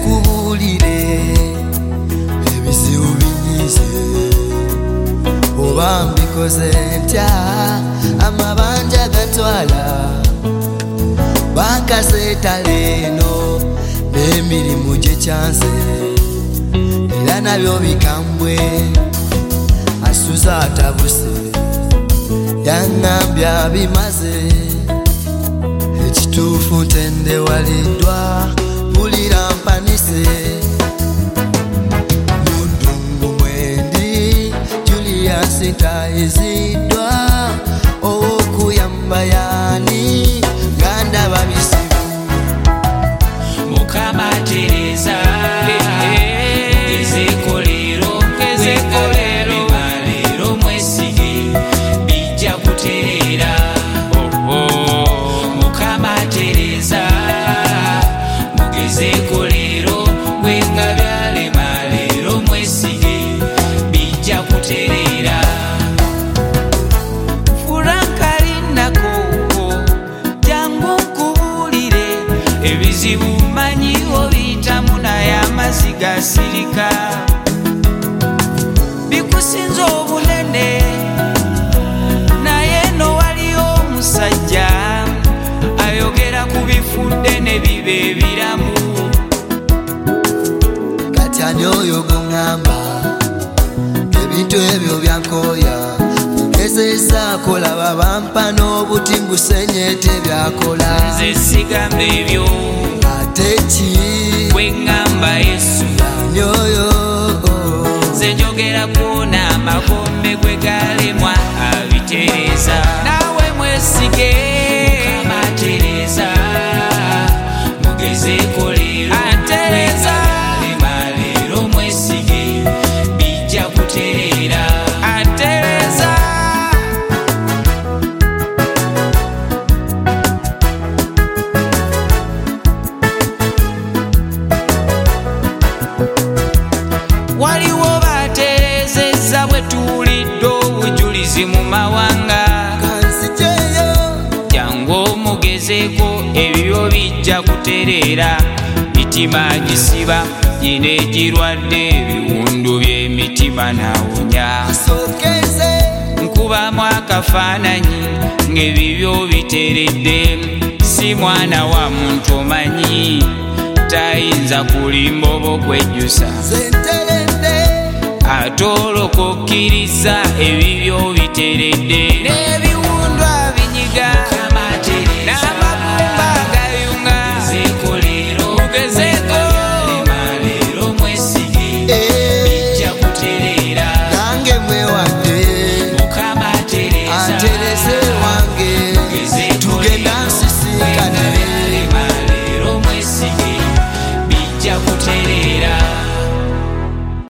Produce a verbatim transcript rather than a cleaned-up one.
nkubulire ebizibu binyize oba mbikoze ntya amabanja gatwala bakaseetala eno n'emirimu gye kyanze era nabyo bikambwe asuza atabuse yaŋŋambya bimaze ekituufu ntende waliddwa mpulira mpanise mundungu mwendi Julius ntayiziddwa ow'okuyamba yani ngandaba bisibu Mukama Tereza ezekolero ezekolero malero mwesige bijja kutereera Mukama Tereza mugezekolero bwengabyale malero mwesige bijja kutereera Furankalinako jangu nkubulire ebizibu manyi obiyitamu naye amazzi gasirika bikusinza obunene naye no waliyo omusajja ayogera ku bifudde ne biba ebiramu kati ani oyo goŋŋamba ebintu ebyo byankooya ngezesaako laba bampa n'obuti ngusenyeete byakola nze sigamba ebyo ate ki bwe ŋŋamba Yesu ani oyo nze njogera kuona amakombe gwe galemwa abitereeza naawe mwesige Mukama Tereza mugezeeko leero atereeza leero mwesige bijja kutereera atereeza waliwo batereezezza bwe tuwulidde obujulizi mu mawanga kansijeyo jangu omugezeeko ebyo bijja kutereera mitima gisiba gino egirwadde ebiwundu by'emitima nawonya asokeze nkubamu akafaananyi ng'ebibyo biteredde si mwana wa muntu omanyi tayinza kulimba oba okwejjusa zenteredde ate olwokukkiriza ebibyo biteredde